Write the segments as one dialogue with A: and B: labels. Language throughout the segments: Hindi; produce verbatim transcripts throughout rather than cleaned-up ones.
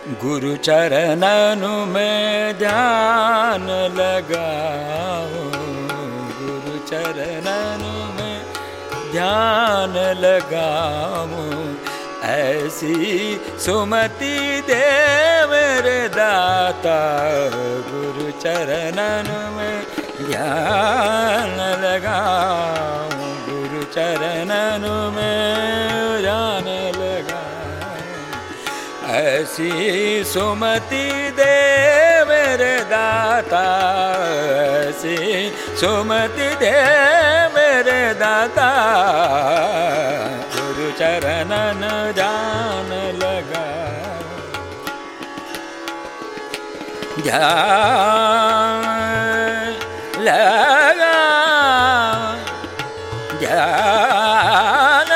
A: गुरु चरणनु में ध्यान लगाओ, गुरु चरणनु में ध्यान लगाओ। ऐसी सुमति दे मेरे दाता, गुरु चरणनु में ध्यान लगाओ, गुरु चरणनु में ध्यान लगाओ। ऐसी सुमति दे मेरे दाता, ऐसी सुमति दे मेरे दाता। गुरु चरणन ध्यान लगा, ध्यान लगा, ध्यान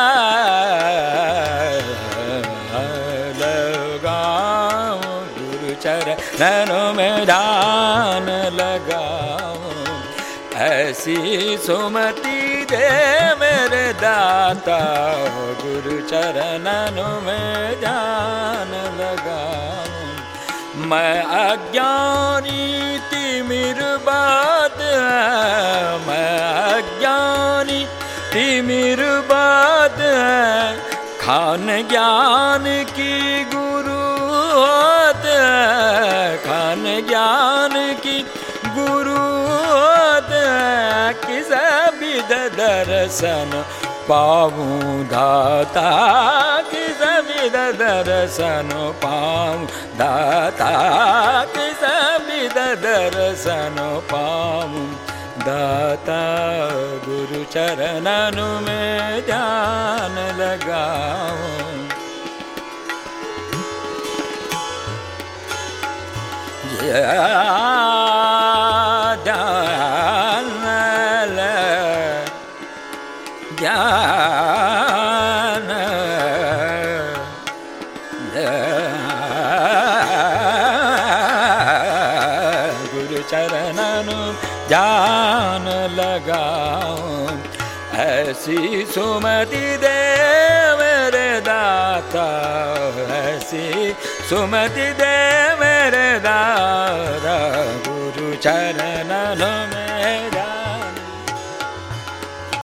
A: लगाओ। गुरु चरणों में ध्यान लगाओ। ऐसी सुमति दे मेरे दाता, गुरु चरणों में ध्यान लगाओ। मैं अज्ञानी तिमिर बात है, मैं अज्ञानी तिमिर बात है। खान ज्ञान की गुरु होत है, खान ज्ञान की गुरु होत है। किस विध दर्शन पाऊं दाता, किस विध दर्शन पाऊं दाता, किस विध दर्शन पाऊं दाता। गुरु चरणनु में ध्यान लगाओ, ध्यान ध्यान गुरु चरणनु ध्यान लगाओ। ऐसी सुमति दे मेरे दाता, ऐसी सुमति दे मेरे दाता। गुरु चरणनु